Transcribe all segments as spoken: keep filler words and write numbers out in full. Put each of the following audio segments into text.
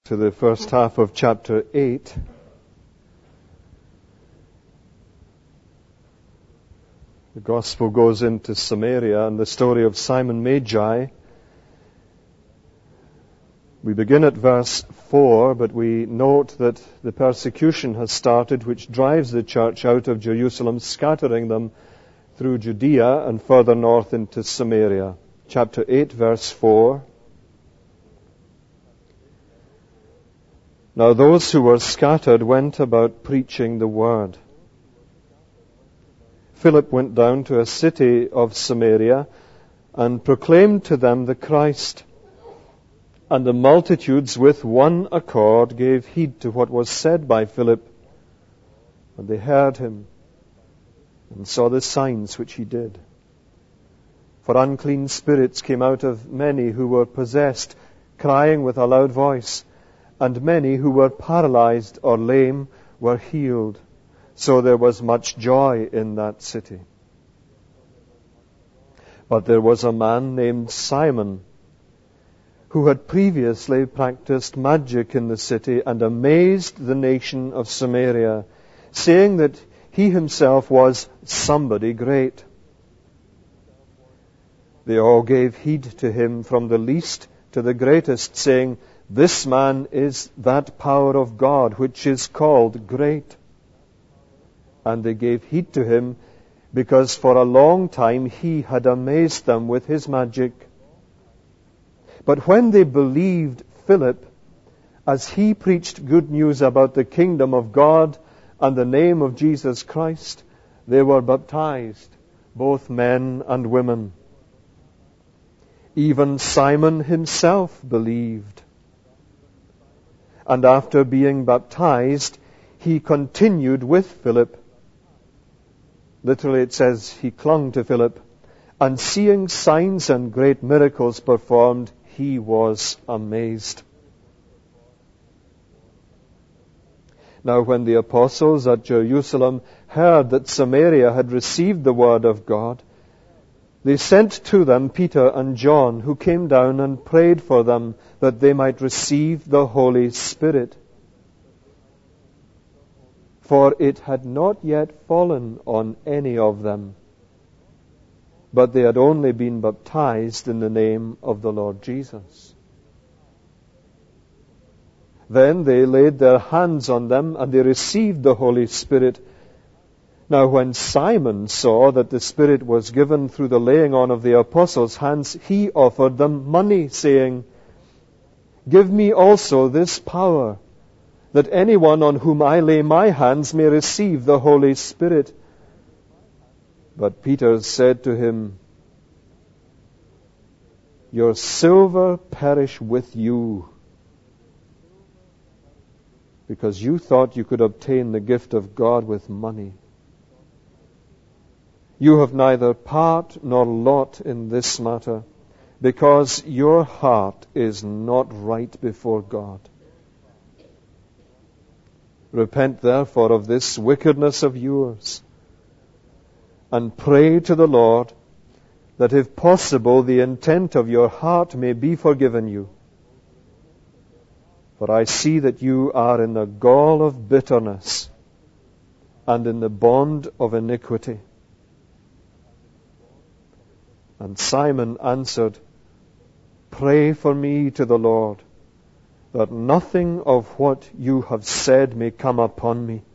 To the first half of chapter eight. The Gospel goes into Samaria and the story of Simon Magi. We begin at verse four, but we note that the persecution has started, which drives the church out of Jerusalem, scattering them through Judea and further north into Samaria. Chapter eight, verse four. Now those who were scattered went about preaching the word. Philip went down to a city of Samaria and proclaimed to them the Christ. And the multitudes with one accord gave heed to what was said by Philip. And they heard him and saw the signs which he did. For unclean spirits came out of many who were possessed, crying with a loud voice. And many who were paralyzed or lame were healed. So there was much joy in that city. But there was a man named Simon, who had previously practiced magic in the city and amazed the nation of Samaria, saying that he himself was somebody great. They all gave heed to him from the least to the greatest, saying, "This man is that power of God which is called great." And they gave heed to him because for a long time he had amazed them with his magic. But when they believed Philip, as he preached good news about the kingdom of God and the name of Jesus Christ, they were baptized, both men and women. Even Simon himself believed. And after being baptized, he continued with Philip. Literally it says he clung to Philip. And seeing signs and great miracles performed, he was amazed. Now when the apostles at Jerusalem heard that Samaria had received the word of God, they sent to them Peter and John, who came down and prayed for them that they might receive the Holy Spirit. For it had not yet fallen on any of them, but they had only been baptized in the name of the Lord Jesus. Then they laid their hands on them, and they received the Holy Spirit. Now when Simon saw that the Spirit was given through the laying on of the apostles' hands, he offered them money, saying, "Give me also this power, that anyone on whom I lay my hands may receive the Holy Spirit." But Peter said to him, "Your silver perish with you, because you thought you could obtain the gift of God with money. You have neither part nor lot in this matter, because your heart is not right before God. Repent therefore of this wickedness of yours, and pray to the Lord that if possible the intent of your heart may be forgiven you. For I see that you are in the gall of bitterness and in the bond of iniquity." And Simon answered, "Pray for me to the Lord, that nothing of what you have said may come upon me."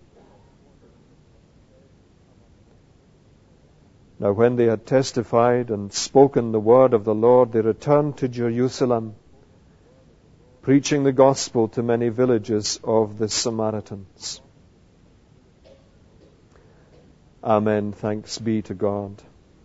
Now when they had testified and spoken the word of the Lord, they returned to Jerusalem, preaching the gospel to many villages of the Samaritans. Amen. Thanks be to God.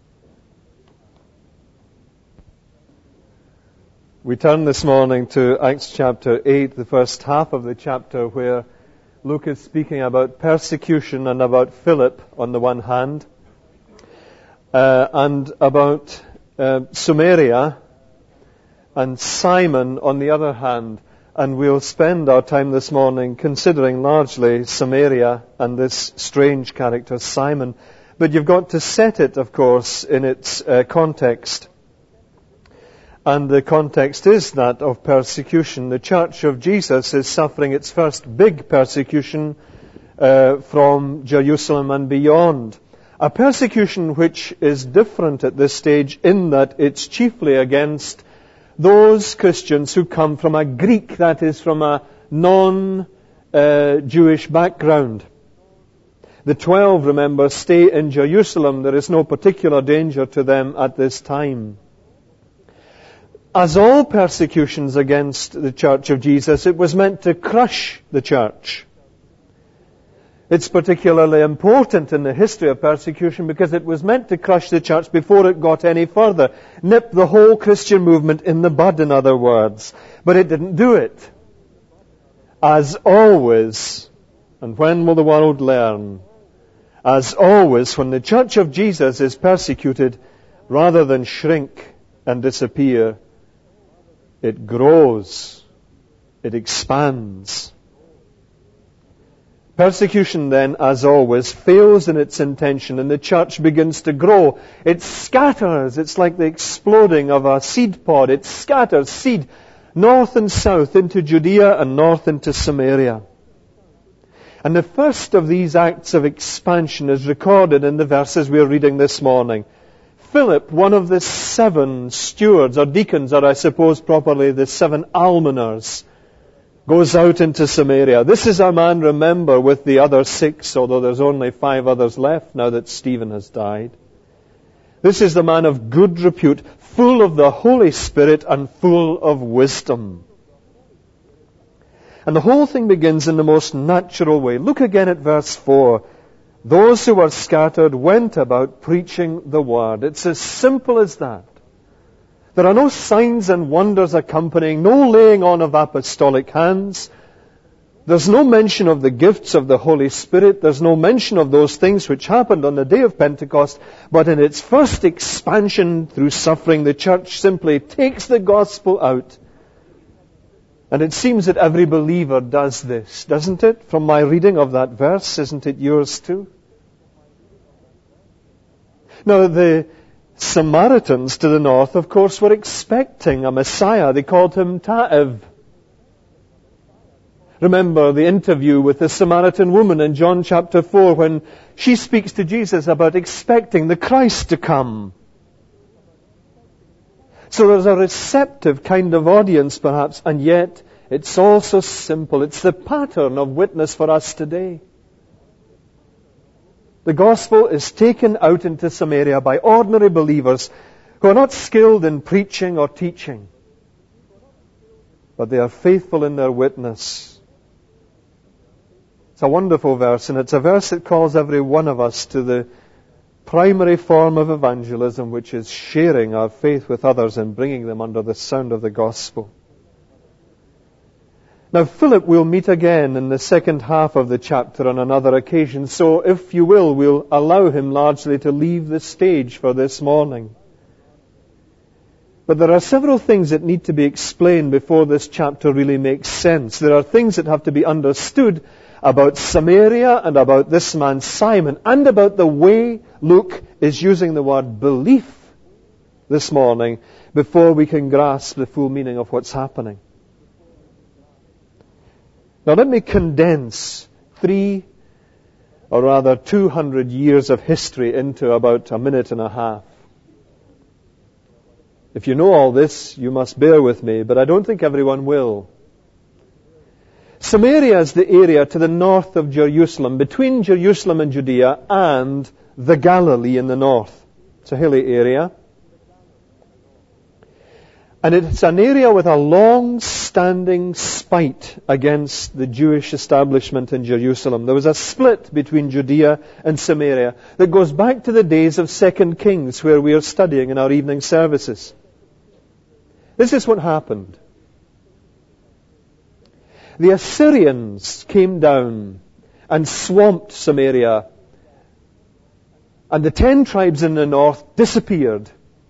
We turn this morning to Acts chapter eight, the first half of the chapter, where Luke is speaking about persecution and about Philip on the one hand, uh, and about uh, Samaria and Simon on the other hand. And we'll spend our time this morning considering largely Samaria and this strange character, Simon. But you've got to set it, of course, in its uh, context. And the context is that of persecution. The Church of Jesus is suffering its first big persecution uh, from Jerusalem and beyond. A persecution which is different at this stage in that it's chiefly against those Christians who come from a Greek, that is, from a non-Jewish uh, background. The twelve, remember, stay in Jerusalem. There is no particular danger to them at this time. As all persecutions against the Church of Jesus, it was meant to crush the church. It's particularly important in the history of persecution because it was meant to crush the church before it got any further. Nip the whole Christian movement in the bud, in other words. But it didn't do it. As always, and when will the world learn? As always, when the Church of Jesus is persecuted, rather than shrink and disappear, it grows. It expands. Persecution then, as always, fails in its intention and the church begins to grow. It scatters. It's like the exploding of a seed pod. It scatters seed north and south into Judea and north into Samaria. And the first of these acts of expansion is recorded in the verses we're reading this morning. Philip, one of the seven stewards or deacons, or I suppose properly the seven almoners, goes out into Samaria. This is a man, remember, with the other six, although there's only five others left now that Stephen has died. This is the man of good repute, full of the Holy Spirit and full of wisdom. And the whole thing begins in the most natural way. Look again at verse four. Those who were scattered went about preaching the word. It's as simple as that. There are no signs and wonders accompanying, no laying on of apostolic hands. There's no mention of the gifts of the Holy Spirit. There's no mention of those things which happened on the day of Pentecost. But in its first expansion through suffering, the church simply takes the gospel out. And it seems that every believer does this, doesn't it? From my reading of that verse, isn't it yours too? Now, the Samaritans to the north, of course, were expecting a Messiah. They called him Ta'ev. Remember the interview with the Samaritan woman in John chapter four when she speaks to Jesus about expecting the Christ to come. So there's a receptive kind of audience perhaps, and yet it's all so simple. It's the pattern of witness for us today. The gospel is taken out into Samaria by ordinary believers who are not skilled in preaching or teaching, but they are faithful in their witness. It's a wonderful verse, and it's a verse that calls every one of us to the primary form of evangelism, which is sharing our faith with others and bringing them under the sound of the gospel. Now, Philip we'll meet again in the second half of the chapter on another occasion, so if you will, we'll allow him largely to leave the stage for this morning. But there are several things that need to be explained before this chapter really makes sense. There are things that have to be understood about Samaria and about this man Simon and about the way Luke is using the word belief this morning before we can grasp the full meaning of what's happening. Now let me condense three, or rather two hundred years of history into about a minute and a half. If you know all this, you must bear with me, but I don't think everyone will. Samaria is the area to the north of Jerusalem, between Jerusalem and Judea and the Galilee in the north. It's a hilly area. And it's an area with a long-standing spite against the Jewish establishment in Jerusalem. There was a split between Judea and Samaria that goes back to the days of Second Kings, where we are studying in our evening services. This is what happened. The Assyrians came down and swamped Samaria, and the ten tribes in the north disappeared.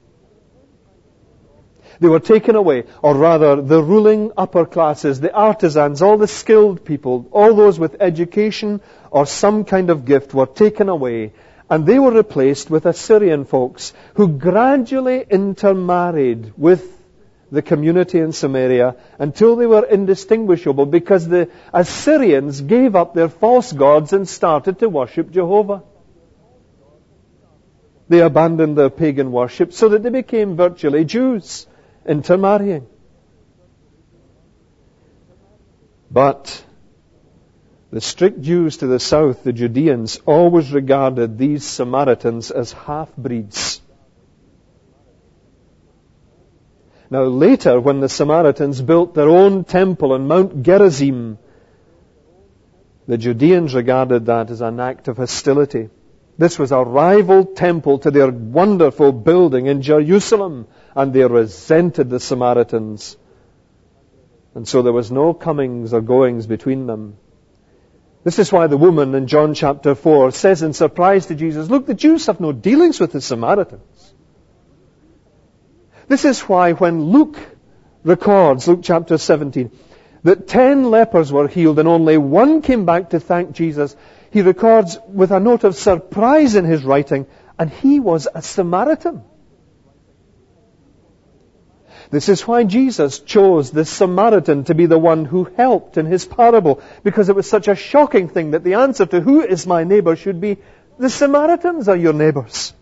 They were taken away, or rather the ruling upper classes, the artisans, all the skilled people, all those with education or some kind of gift were taken away, and they were replaced with Assyrian folks who gradually intermarried with the community in Samaria until they were indistinguishable, because the Assyrians gave up their false gods and started to worship Jehovah. They abandoned their pagan worship so that they became virtually Jews, intermarrying. But the strict Jews to the south, the Judeans, always regarded these Samaritans as half-breeds. Now later, when the Samaritans built their own temple on Mount Gerizim, the Judeans regarded that as an act of hostility. This was a rival temple to their wonderful building in Jerusalem, and they resented the Samaritans. And so there was no comings or goings between them. This is why the woman in John chapter four says in surprise to Jesus, "Look, the Jews have no dealings with the Samaritans." This is why when Luke records, Luke chapter seventeen, that ten lepers were healed and only one came back to thank Jesus, he records with a note of surprise in his writing, and he was a Samaritan. This is why Jesus chose the Samaritan to be the one who helped in his parable, because it was such a shocking thing that the answer to who is my neighbor should be, the Samaritans are your neighbors.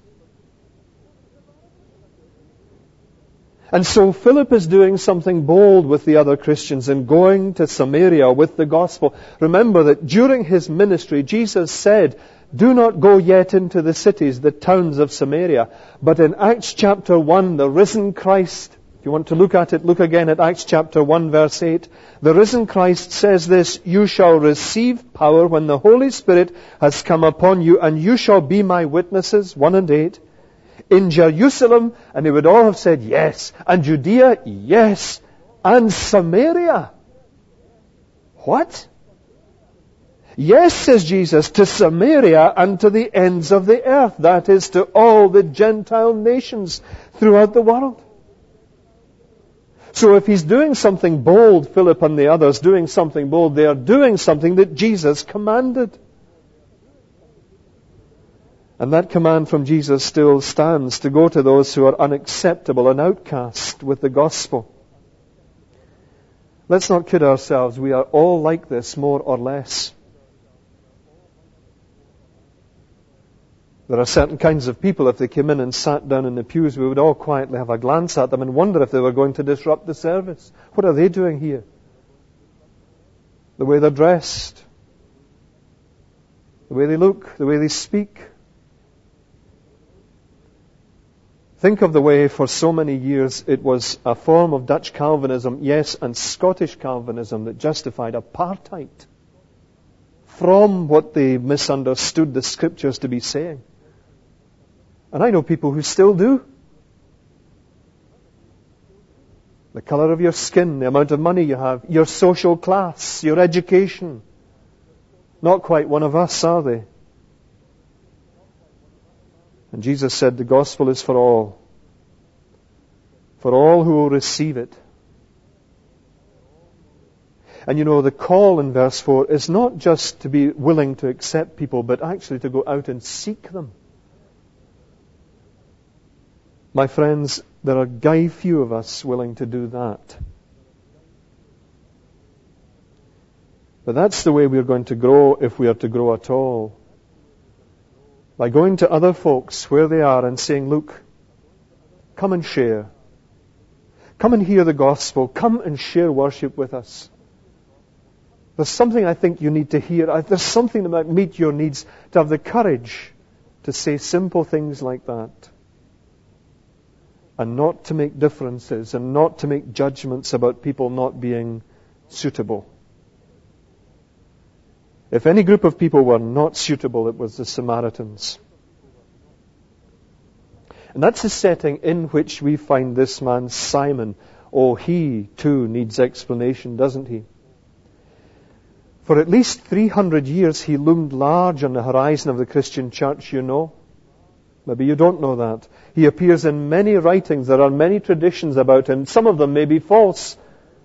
And so Philip is doing something bold with the other Christians in going to Samaria with the gospel. Remember that during his ministry, Jesus said, "Do not go yet into the cities, the towns of Samaria." But in Acts chapter one, the risen Christ, if you want to look at it, look again at Acts chapter one, verse eight. The risen Christ says this, "You shall receive power when the Holy Spirit has come upon you, and you shall be my witnesses," one and eight. In Jerusalem, and they would all have said yes, and Judea, yes, and Samaria. What? Yes, says Jesus, to Samaria and to the ends of the earth. That is, to all the Gentile nations throughout the world. So if he's doing something bold, Philip and the others doing something bold, they are doing something that Jesus commanded. And that command from Jesus still stands, to go to those who are unacceptable and outcast with the gospel. Let's not kid ourselves. We are all like this, more or less. There are certain kinds of people, if they came in and sat down in the pews, we would all quietly have a glance at them and wonder if they were going to disrupt the service. What are they doing here? The way they're dressed, the way they look, the way they speak. Think of the way for so many years it was a form of Dutch Calvinism, yes, and Scottish Calvinism that justified apartheid from what they misunderstood the Scriptures to be saying. And I know people who still do. The colour of your skin, the amount of money you have, your social class, your education. Not quite one of us, are they? And Jesus said the gospel is for all. For all who will receive it. And you know, the call in verse four is not just to be willing to accept people, but actually to go out and seek them. My friends, there are guy few of us willing to do that. But that's the way we're going to grow, if we are to grow at all. By going to other folks where they are and saying, "Look, come and share. Come and hear the gospel. Come and share worship with us. There's something I think you need to hear. There's something that might meet your needs." To have the courage to say simple things like that. And not to make differences and not to make judgments about people not being suitable. If any group of people were not suitable, it was the Samaritans. And that's the setting in which we find this man Simon. Oh, he too needs explanation, doesn't he? For at least three hundred years he loomed large on the horizon of the Christian church, you know. Maybe you don't know that. He appears in many writings. There are many traditions about him. Some of them may be false.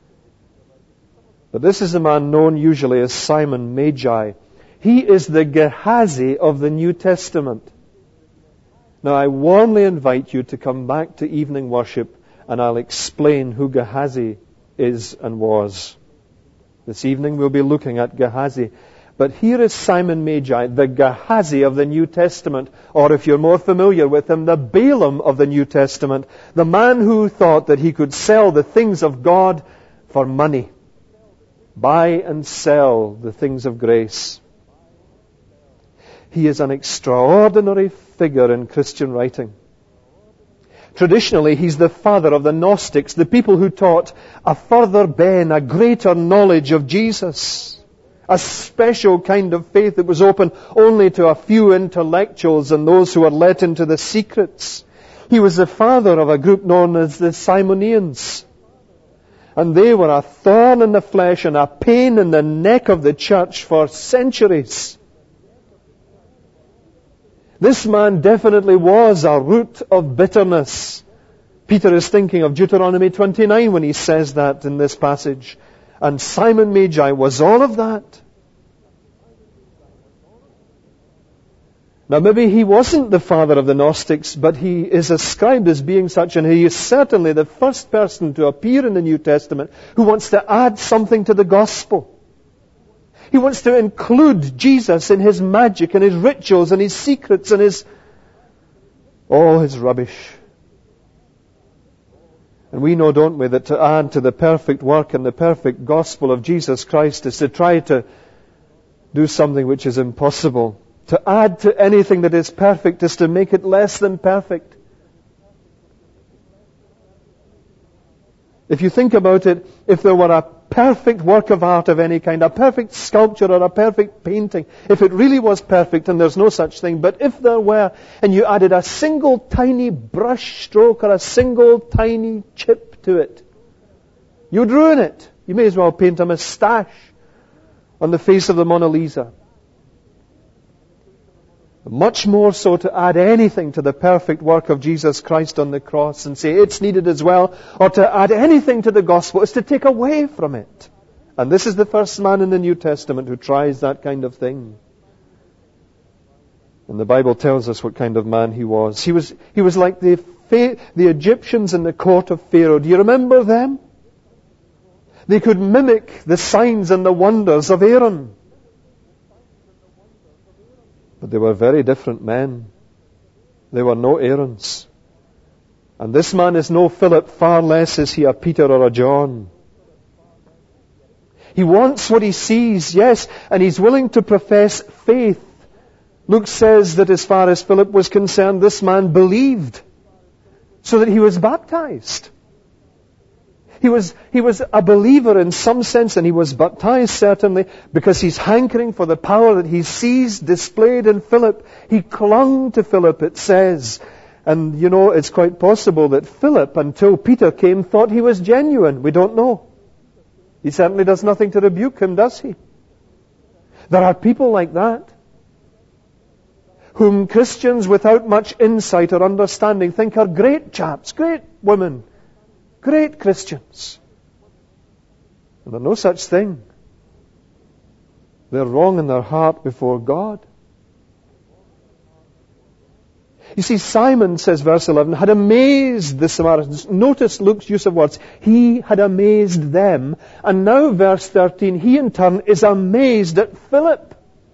But this is a man known usually as Simon Magi. He is the Gehazi of the New Testament. Now I warmly invite you to come back to evening worship and I'll explain who Gehazi is and was. This evening we'll be looking at Gehazi. But here is Simon Magi, the Gehazi of the New Testament, or if you're more familiar with him, the Balaam of the New Testament, the man who thought that he could sell the things of God for money. Buy and sell the things of grace. He is an extraordinary figure in Christian writing. Traditionally, he's the father of the Gnostics, the people who taught a further ben, a greater knowledge of Jesus. A special kind of faith that was open only to a few intellectuals and those who were let into the secrets. He was the father of a group known as the Simonians. And they were a thorn in the flesh and a pain in the neck of the church for centuries. This man definitely was a root of bitterness. Peter is thinking of Deuteronomy twenty-nine when he says that in this passage. And Simon Magi was all of that. Now maybe he wasn't the father of the Gnostics, but he is ascribed as being such, and he is certainly the first person to appear in the New Testament who wants to add something to the gospel. He wants to include Jesus in his magic and his rituals and his secrets and his all his rubbish. And we know, don't we, that to add to the perfect work and the perfect gospel of Jesus Christ is to try to do something which is impossible. To add to anything that is perfect is to make it less than perfect. If you think about it, if there were a perfect work of art of any kind, a perfect sculpture or a perfect painting, if it really was perfect, and there's no such thing, but if there were, and you added a single tiny brush stroke or a single tiny chip to it, you'd ruin it. You may as well paint a moustache on the face of the Mona Lisa. Much more so to add anything to the perfect work of Jesus Christ on the cross and say it's needed as well, or to add anything to the gospel is to take away from it. And this is the first man in the New Testament who tries that kind of thing. And the Bible tells us what kind of man he was. He was, he was like the, the Egyptians in the court of Pharaoh. Do you remember them? They could mimic the signs and the wonders of Aaron. But they were very different men. They were no Aarons. And this man is no Philip, far less is he a Peter or a John. He wants what he sees, yes, and he's willing to profess faith. Luke says that as far as Philip was concerned, this man believed, so that he was baptized. He was, he was a believer in some sense, and he was baptized certainly because he's hankering for the power that he sees displayed in Philip. He clung to Philip, it says. And you know, it's quite possible that Philip, until Peter came, thought he was genuine. We don't know. He certainly does nothing to rebuke him, does he? There are people like that, whom Christians without much insight or understanding think are great chaps, great women, great Christians. And there's no such thing. They're wrong in their heart before God. You see, Simon, says verse eleven, had amazed the Samaritans. Notice Luke's use of words. He had amazed them. And now verse thirteen, he in turn is amazed at Philip.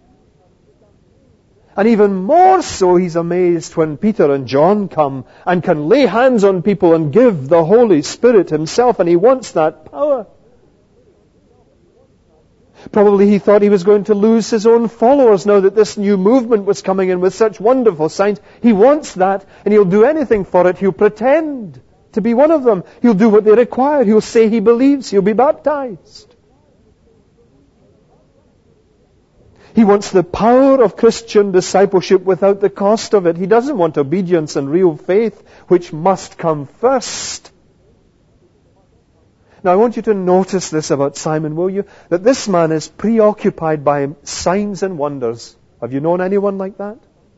And even more so, he's amazed when Peter and John come and can lay hands on people and give the Holy Spirit himself, and he wants that power. Probably he thought he was going to lose his own followers now that this new movement was coming in with such wonderful signs. He wants that, and he'll do anything for it. He'll pretend to be one of them. He'll do what they require. He'll say he believes. He'll be baptized. He wants the power of Christian discipleship without the cost of it. He doesn't want obedience and real faith, which must come first. Now I want you to notice this about Simon, will you? That this man is preoccupied by signs and wonders. Have you known anyone like that?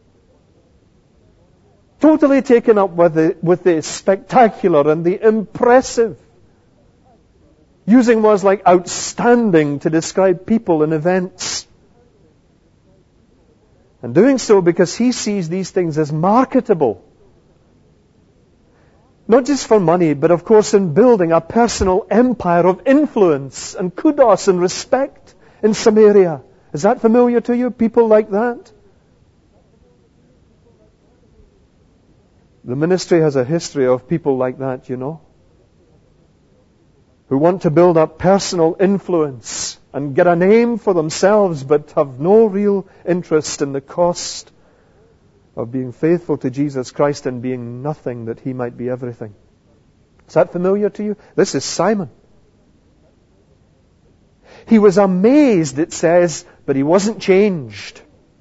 Totally taken up with the, with the spectacular and the impressive. Using words like outstanding to describe people and events. And doing so because he sees these things as marketable. Not just for money, but of course in building a personal empire of influence and kudos and respect in Samaria. Is that familiar to you? People like that? The ministry has a history of people like that, you know, who want to build up personal influence and get a name for themselves, but have no real interest in the cost of being faithful to Jesus Christ and being nothing that He might be everything. Is that familiar to you? This is Simon. He was amazed, it says, but he wasn't changed.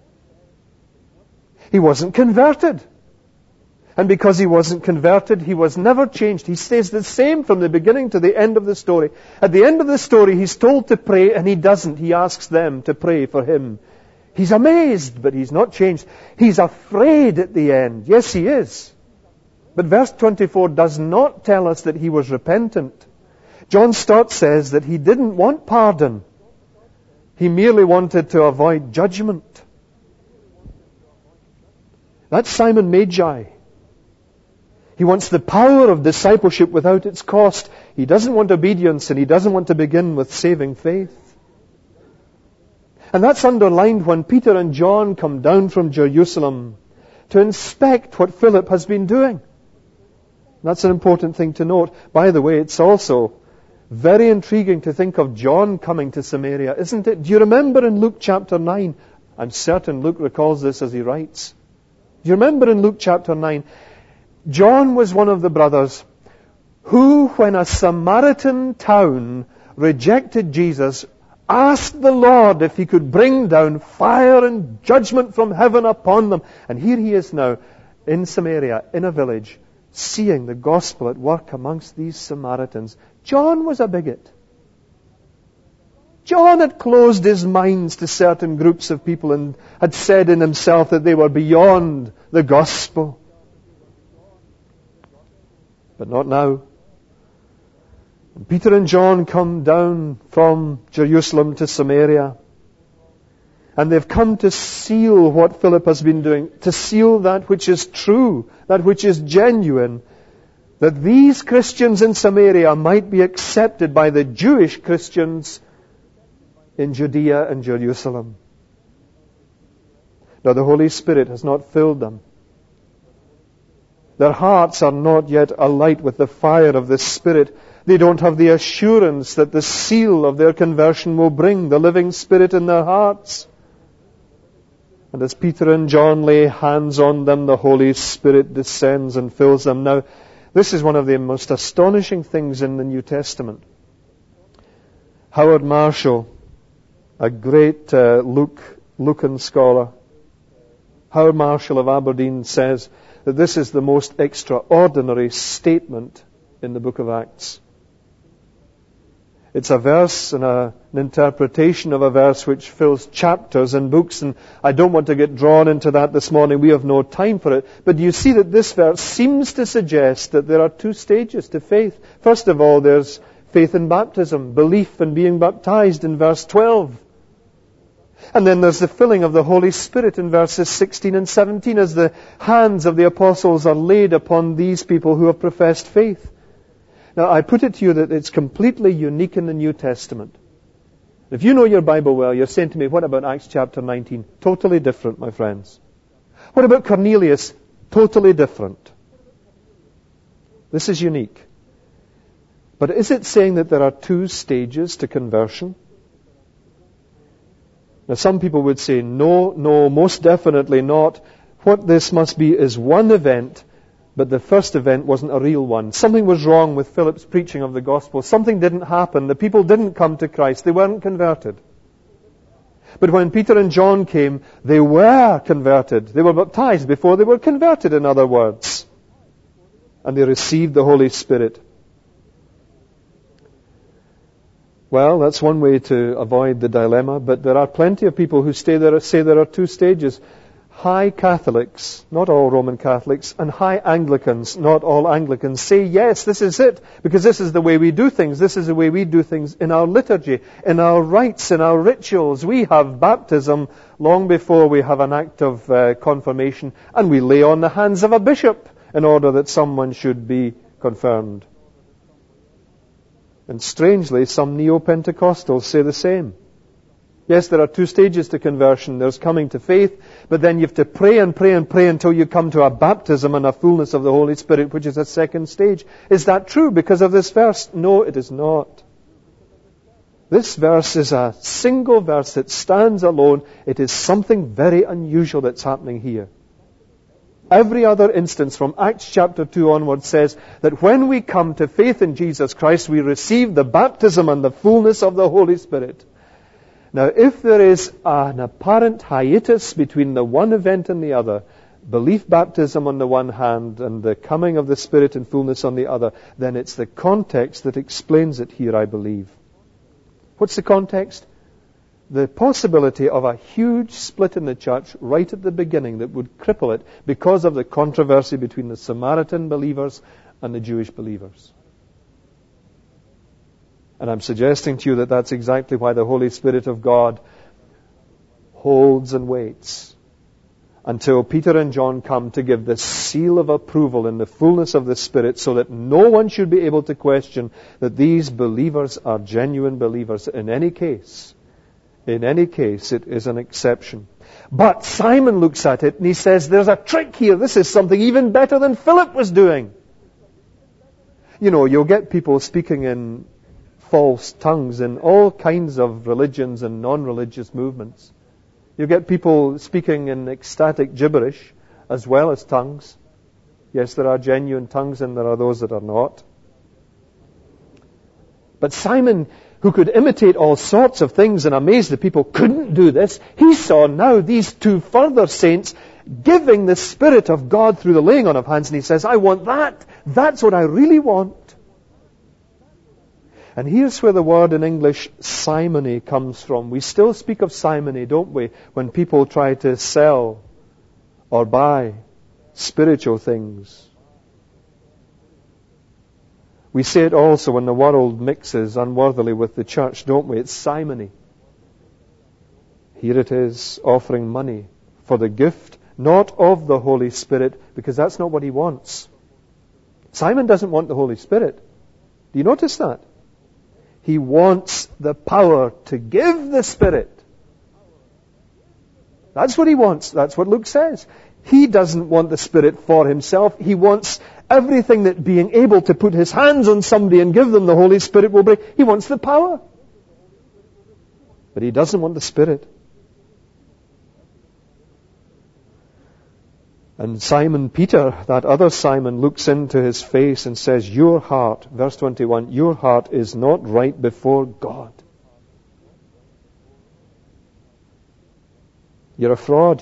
He wasn't converted. And because he wasn't converted, he was never changed. He stays the same from the beginning to the end of the story. At the end of the story, he's told to pray, and he doesn't. He asks them to pray for him. He's amazed, but he's not changed. He's afraid at the end. Yes, he is. But verse twenty-four does not tell us that he was repentant. John Stott says that he didn't want pardon. He merely wanted to avoid judgment. That's Simon Magi. He wants the power of discipleship without its cost. He doesn't want obedience, and he doesn't want to begin with saving faith. And that's underlined when Peter and John come down from Jerusalem to inspect what Philip has been doing. That's an important thing to note. By the way, it's also very intriguing to think of John coming to Samaria, isn't it? Do you remember in Luke chapter nine? I'm certain Luke recalls this as he writes. Do you remember in Luke chapter nine? John was one of the brothers who, when a Samaritan town rejected Jesus, asked the Lord if He could bring down fire and judgment from heaven upon them. And here he is now in Samaria, in a village, seeing the gospel at work amongst these Samaritans. John was a bigot. John had closed his minds to certain groups of people and had said in himself that they were beyond the gospel. But not now. And Peter and John come down from Jerusalem to Samaria. And they've come to seal what Philip has been doing, to seal that which is true, that which is genuine, that these Christians in Samaria might be accepted by the Jewish Christians in Judea and Jerusalem. Now the Holy Spirit has not filled them. Their hearts are not yet alight with the fire of the Spirit. They don't have the assurance that the seal of their conversion will bring the living Spirit in their hearts. And as Peter and John lay hands on them, the Holy Spirit descends and fills them. Now, this is one of the most astonishing things in the New Testament. Howard Marshall, a great uh, Luke, Lucan scholar, Howard Marshall of Aberdeen, says that this is the most extraordinary statement in the book of Acts. It's a verse and a, an interpretation of a verse which fills chapters and books, and I don't want to get drawn into that this morning. We have no time for it. But you see that this verse seems to suggest that there are two stages to faith. First of all, there's faith in baptism, belief in being baptized in verse twelve. And then there's the filling of the Holy Spirit in verses sixteen and seventeen as the hands of the apostles are laid upon these people who have professed faith. Now, I put it to you that it's completely unique in the New Testament. If you know your Bible well, you're saying to me, what about Acts chapter nineteen? Totally different, my friends. What about Cornelius? Totally different. This is unique. But is it saying that there are two stages to conversion? Now, some people would say, no, no, most definitely not. What this must be is one event, but the first event wasn't a real one. Something was wrong with Philip's preaching of the gospel. Something didn't happen. The people didn't come to Christ. They weren't converted. But when Peter and John came, they were converted. They were baptized before they were converted, in other words. And they received the Holy Spirit. Well, that's one way to avoid the dilemma, but there are plenty of people who stay there, say there are two stages. High Catholics, not all Roman Catholics, and high Anglicans, not all Anglicans, say, yes, this is it, because this is the way we do things. This is the way we do things in our liturgy, in our rites, in our rituals. We have baptism long before we have an act of uh, confirmation, and we lay on the hands of a bishop in order that someone should be confirmed. And strangely, some Neo-Pentecostals say the same. Yes, there are two stages to conversion. There's coming to faith, but then you have to pray and pray and pray until you come to a baptism and a fullness of the Holy Spirit, which is a second stage. Is that true because of this verse? No, it is not. This verse is a single verse that stands alone. It is something very unusual that's happening here. Every other instance from Acts chapter two onwards says that when we come to faith in Jesus Christ, we receive the baptism and the fullness of the Holy Spirit. Now, if there is an apparent hiatus between the one event and the other, belief baptism on the one hand and the coming of the Spirit in fullness on the other, then it's the context that explains it here, I believe. What's the context? The possibility of a huge split in the church right at the beginning that would cripple it because of the controversy between the Samaritan believers and the Jewish believers. And I'm suggesting to you that that's exactly why the Holy Spirit of God holds and waits until Peter and John come to give the seal of approval in the fullness of the Spirit, so that no one should be able to question that these believers are genuine believers. In any case, in any case, it is an exception. But Simon looks at it and he says, there's a trick here. This is something even better than Philip was doing. You know, you'll get people speaking in false tongues in all kinds of religions and non-religious movements. You get people speaking in ecstatic gibberish as well as tongues. Yes, there are genuine tongues and there are those that are not. But Simon, who could imitate all sorts of things and amaze the people, couldn't do this. He saw now these two further saints giving the Spirit of God through the laying on of hands, and he says, I want that. That's what I really want. And here's where the word in English, simony, comes from. We still speak of simony, don't we, when people try to sell or buy spiritual things. We say it also when the world mixes unworthily with the church, don't we? It's simony. Here it is, offering money for the gift, not of the Holy Spirit, because that's not what he wants. Simon doesn't want the Holy Spirit. Do you notice that? He wants the power to give the Spirit. That's what he wants. That's what Luke says. He doesn't want the Spirit for himself. He wants everything that being able to put his hands on somebody and give them the Holy Spirit will bring. He wants the power. But he doesn't want the Spirit. And Simon Peter, that other Simon, looks into his face and says, your heart, verse twenty-one, your heart is not right before God. You're a fraud.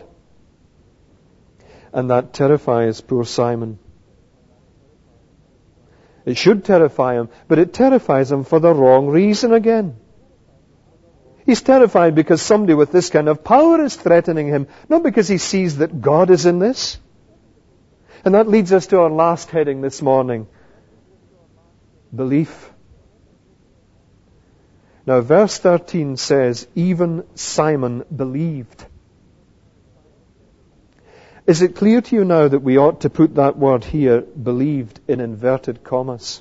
And that terrifies poor Simon. It should terrify him, but it terrifies him for the wrong reason again. He's terrified because somebody with this kind of power is threatening him, not because he sees that God is in this. And that leads us to our last heading this morning. Belief. Now verse thirteen says, even Simon believed. Is it clear to you now that we ought to put that word here, believed, in inverted commas?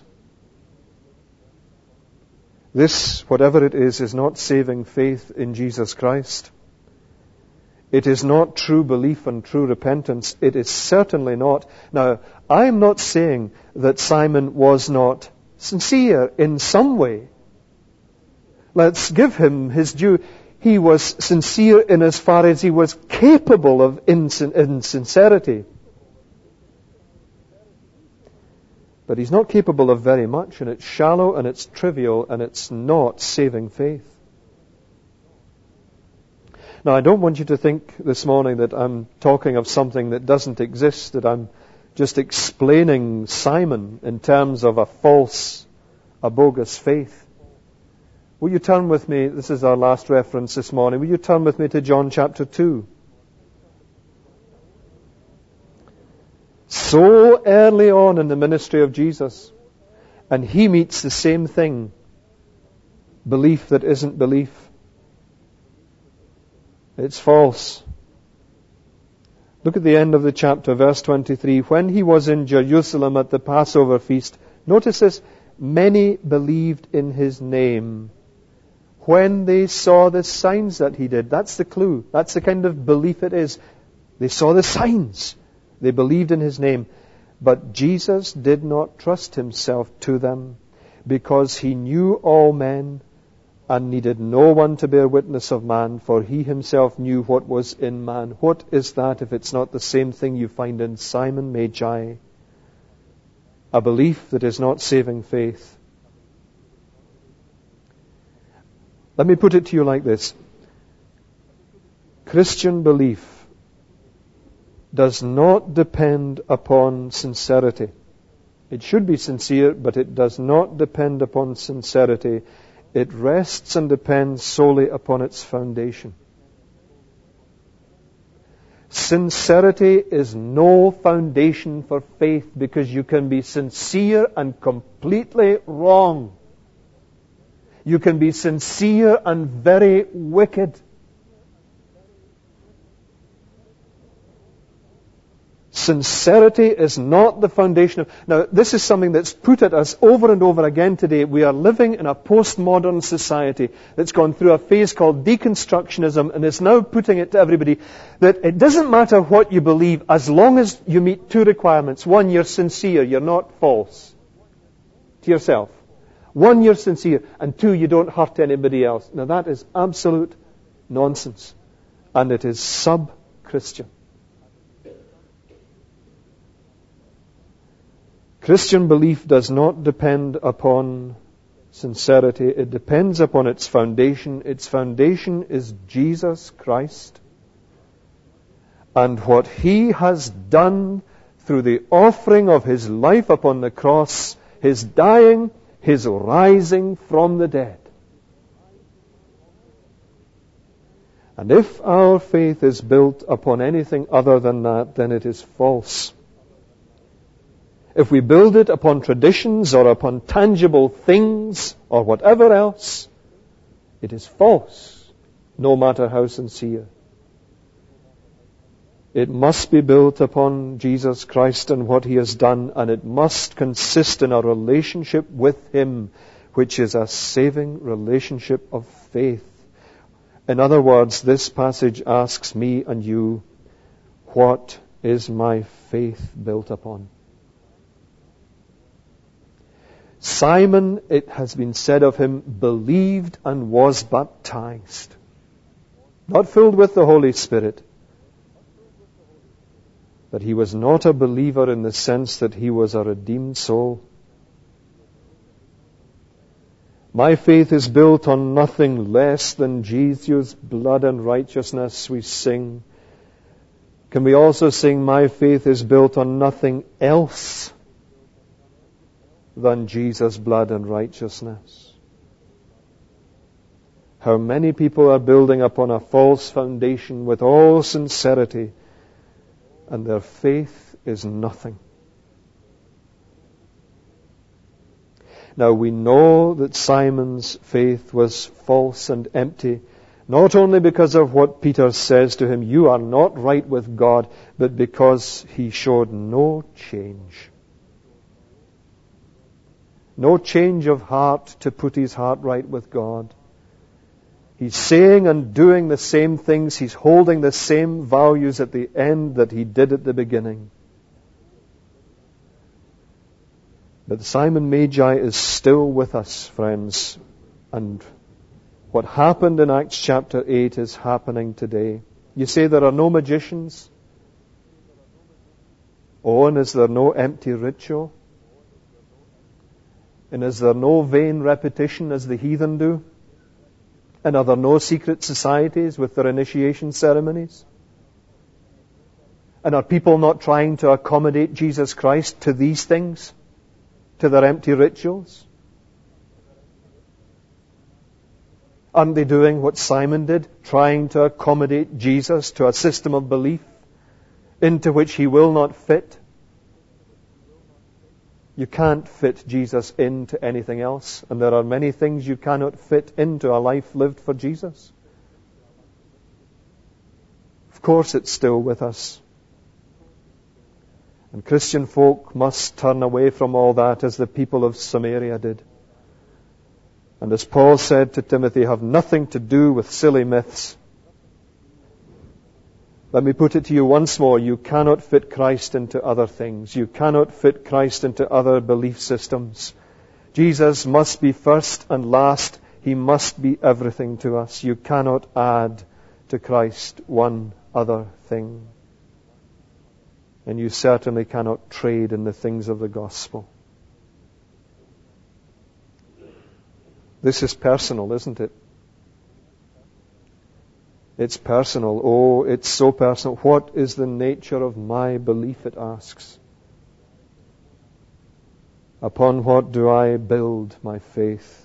This, whatever it is, is not saving faith in Jesus Christ. It is not true belief and true repentance. It is certainly not. Now, I am not saying that Simon was not sincere in some way. Let's give him his due. He was sincere in as far as he was capable of insin- insincerity. But he's not capable of very much, and it's shallow and it's trivial and it's not saving faith. Now, I don't want you to think this morning that I'm talking of something that doesn't exist, that I'm just explaining Simon in terms of a false, a bogus faith. Will you turn with me, this is our last reference this morning, will you turn with me to John chapter two? So early on in the ministry of Jesus, and he meets the same thing, belief that isn't belief. It's false. Look at the end of the chapter, verse twenty-three. When he was in Jerusalem at the Passover feast, Notice this, many believed in his name when they saw the signs that he did. That's the clue. That's the kind of belief it is. They saw the signs. They believed in his name. But Jesus did not trust himself to them, because he knew all men and needed no one to bear witness of man, for he himself knew what was in man. What is that if it's not the same thing you find in Simon Magi? A belief that is not saving faith. Let me put it to you like this. Christian belief does not depend upon sincerity. It should be sincere, but it does not depend upon sincerity. It rests and depends solely upon its foundation. Sincerity is no foundation for faith, because you can be sincere and completely wrong. You can be sincere and very wicked. Sincerity is not the foundation of... Now, this is something that's put at us over and over again today. We are living in a postmodern society that's gone through a phase called deconstructionism, and is now putting it to everybody that it doesn't matter what you believe as long as you meet two requirements. One, you're sincere, you're not false to yourself. One, you're sincere, and two, you don't hurt anybody else. Now, that is absolute nonsense, and it is sub-Christian. Christian belief does not depend upon sincerity. It depends upon its foundation. Its foundation is Jesus Christ and what he has done through the offering of his life upon the cross, his dying, his rising from the dead. And if our faith is built upon anything other than that, then it is false. If we build it upon traditions or upon tangible things or whatever else, it is false, no matter how sincere. It must be built upon Jesus Christ and what he has done, and it must consist in a relationship with him, which is a saving relationship of faith. In other words, this passage asks me and you, what is my faith built upon? Simon, it has been said of him, believed and was baptized. Not filled with the Holy Spirit. But he was not a believer in the sense that he was a redeemed soul. My faith is built on nothing less than Jesus' blood and righteousness, we sing. Can we also sing, my faith is built on nothing else than Jesus' blood and righteousness? How many people are building upon a false foundation with all sincerity, and their faith is nothing. Now we know that Simon's faith was false and empty, not only because of what Peter says to him, you are not right with God, but because he showed no change. No change of heart to put his heart right with God. He's saying and doing the same things. He's holding the same values at the end that he did at the beginning. But Simon Magi is still with us, friends. And what happened in Acts chapter eight is happening today. You say there are no magicians? Oh, and is there no empty ritual? And is there no vain repetition as the heathen do? And are there no secret societies with their initiation ceremonies? And are people not trying to accommodate Jesus Christ to these things? To their empty rituals? Aren't they doing what Simon did? Trying to accommodate Jesus to a system of belief into which he will not fit? You can't fit Jesus into anything else, and there are many things you cannot fit into a life lived for Jesus. Of course it's still with us. And Christian folk must turn away from all that as the people of Samaria did. And as Paul said to Timothy, have nothing to do with silly myths. Let me put it to you once more. You cannot fit Christ into other things. You cannot fit Christ into other belief systems. Jesus must be first and last. He must be everything to us. You cannot add to Christ one other thing. And you certainly cannot trade in the things of the gospel. This is personal, isn't it? It's personal. Oh, it's so personal. What is the nature of my belief, it asks. Upon what do I build my faith?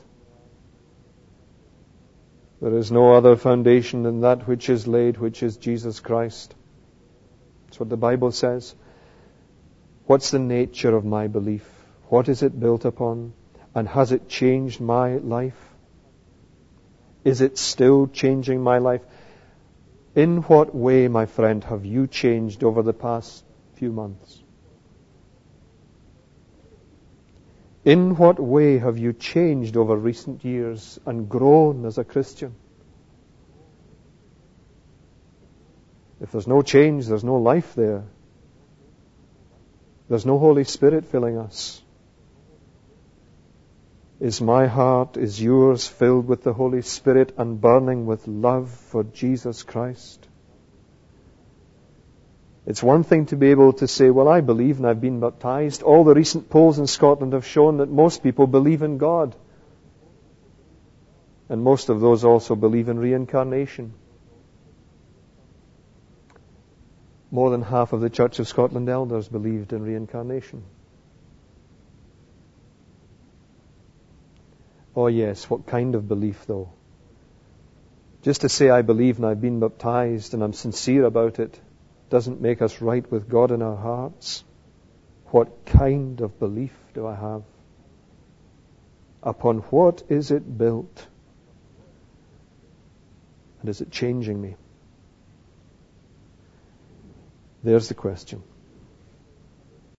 There is no other foundation than that which is laid, which is Jesus Christ. That's what the Bible says. What's the nature of my belief? What is it built upon? And has it changed my life? Is it still changing my life? In what way, my friend, have you changed over the past few months? In what way have you changed over recent years and grown as a Christian? If there's no change, there's no life there. There's no Holy Spirit filling us. Is my heart, is yours filled with the Holy Spirit and burning with love for Jesus Christ? It's one thing to be able to say, well, I believe and I've been baptized. All the recent polls in Scotland have shown that most people believe in God. And most of those also believe in reincarnation. More than half of the Church of Scotland elders believed in reincarnation. Oh yes, what kind of belief though? Just to say I believe and I've been baptized and I'm sincere about it doesn't make us right with God in our hearts. What kind of belief do I have? Upon what is it built? And is it changing me? There's the question.